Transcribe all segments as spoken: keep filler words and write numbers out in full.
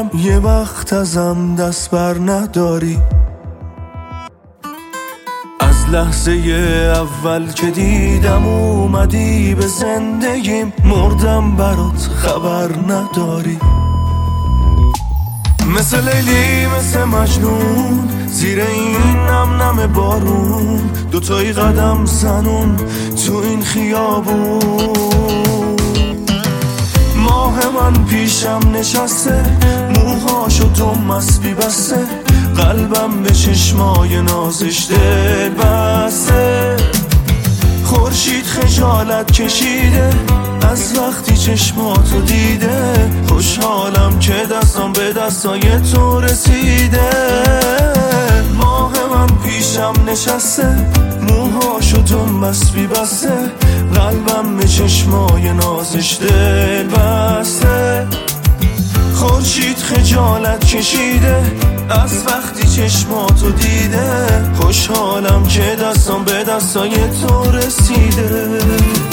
یه وقت ازم دست بر نداری. از لحظه اول که دیدم اومدی به زندگیم، مردم برات خبر نداری. مثل لیلی مثل مجنون زیر این نم نم بارون، دوتایی قدم زنون تو این خیابون. ماه من پیشم نشسته، موهاشو تو مسبی بسته، قلبم به چشمای نازش دل بسته. خورشید خجالت کشیده از وقتی چشماتو دیده، خوشحالم که دستم به دستای تو رسیده. ماه من پیشم نشسته، موهاشو تو مسبی بسته، قلبم به چشمای نازش دل بسته. خورشید خجالت کشیده از وقتی چشماتو دیده، خوشحالم که دستم به دستای تو رسیده.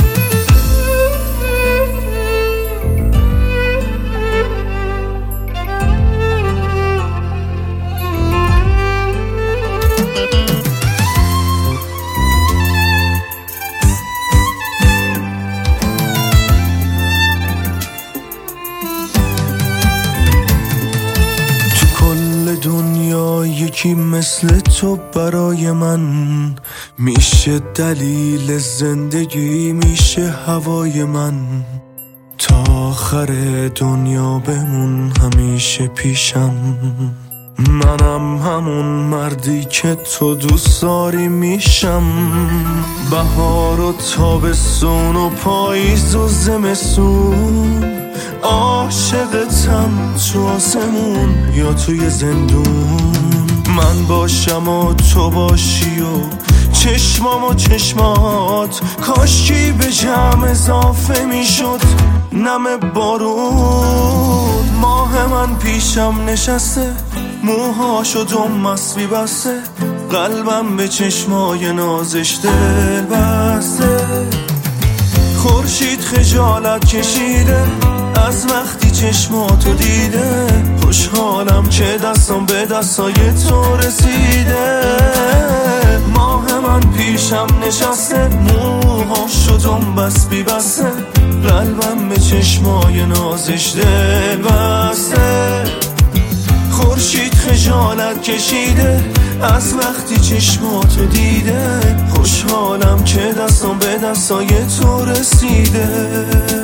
دنیا یکی مثل تو برای من میشه، دلیل زندگی میشه هوای من. تا آخر دنیا بمون همیشه پیشم، منم همون مردی که تو دوست داری میشم. بهار و تابستون و پاییز و زمستون، عاشقتم تو آسمون یا توی زندون. من باشم و تو باشی و چشمام و چشمات، کاشکی به جمع اضافه میشد نم بارون. ماه من پیشم نشسته، موهاشو تو مسبی بسته، قلبم به چشمای نازش دل بسته. خورشید خجالت کشیده از وقتی چشماتو دیده، خوشحالم که دستم به دستای تو رسیده. ماه من پیشم نشسته، موهاشو تو مسبی بسته، قلبم به چشمای نازش دل بسته. خورشید خجالت کشیده از وقتی چشماتو دیده، خوشحالم که دستم به دستای تو رسیده.